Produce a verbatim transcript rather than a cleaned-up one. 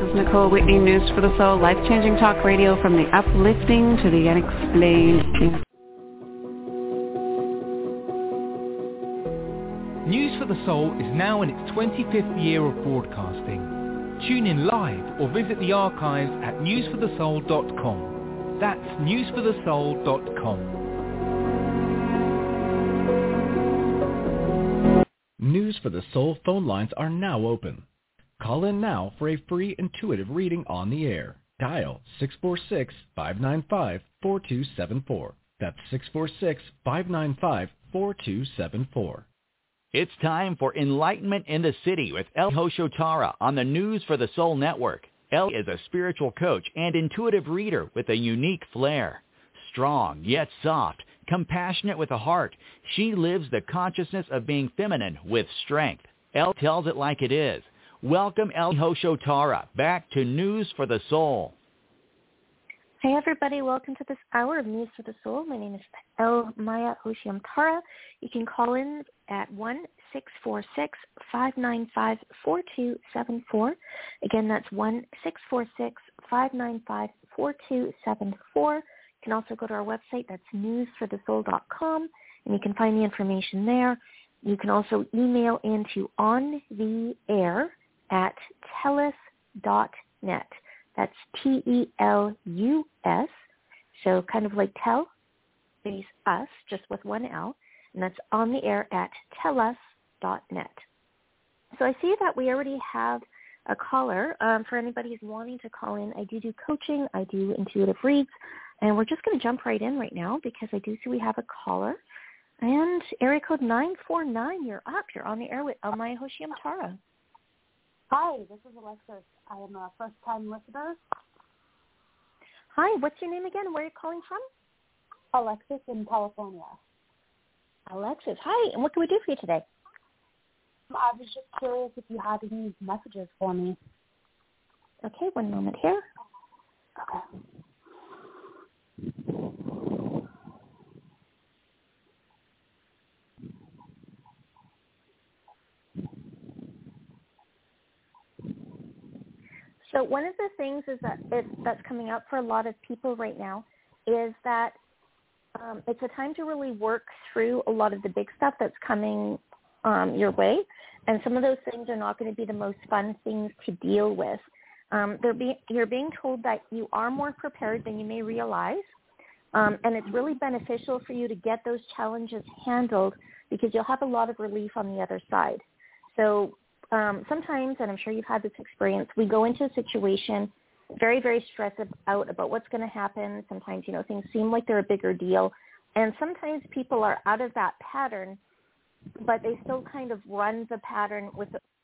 is Nicole Whitney, News for the Soul, life-changing talk radio from the uplifting to the unexplained. News for the Soul is now in its twenty-fifth year of broadcasting. Tune in live or visit the archives at news for the soul dot com. That's news for the soul dot com. News for the Soul phone lines are now open. Call in now for a free intuitive reading on the air. Dial six four six, five nine five, four two seven four. That's six four six, five nine five, four two seven four. It's time for Enlightenment in the City with El Hoshotara on the News for the Soul Network. El is a spiritual coach and intuitive reader with a unique flair. Strong yet soft, compassionate with a heart, she lives the consciousness of being feminine with strength. El tells it like it is. Welcome El Hoshotara back to News for the Soul. Hey everybody, welcome to this hour of News for the Soul. My name is El Maya Hoshiam Tara. You can call in at one six four six, five nine five, four two seven four. Again, that's one six four six, five nine five, four two seven four. You can also go to our website, that's news for the soul dot com, and you can find the information there. You can also email into on the air at telus dot net. That's T E L U S, so kind of like tell, space us, just with one L, and that's on the air at telus dot net. So I see that we already have a caller. Um, for anybody who's wanting to call in, I do do coaching, I do intuitive reads, and we're just going to jump right in right now because I do see we have a caller. And area code nine four nine, you're up. You're on the air with Elmaya Hoshiam Tara. Hi, this is Alexis. I am a first-time listener. Hi, what's your name again? Where are you calling from? Alexis in California. Alexis, hi, and what can we do for you today? I was just curious if you had any messages for me. Okay, one moment here. Okay. So one of the things is that it, that's coming up for a lot of people right now is that um, it's a time to really work through a lot of the big stuff that's coming um, your way, and some of those things are not going to be the most fun things to deal with. Um, they're be, you're being told that you are more prepared than you may realize, um, and it's really beneficial for you to get those challenges handled because you'll have a lot of relief on the other side. So Um, sometimes, and I'm sure you've had this experience, we go into a situation very, very stressed out about what's going to happen. Sometimes, you know, things seem like they're a bigger deal. And sometimes people are out of that pattern, but they still kind of run the pattern with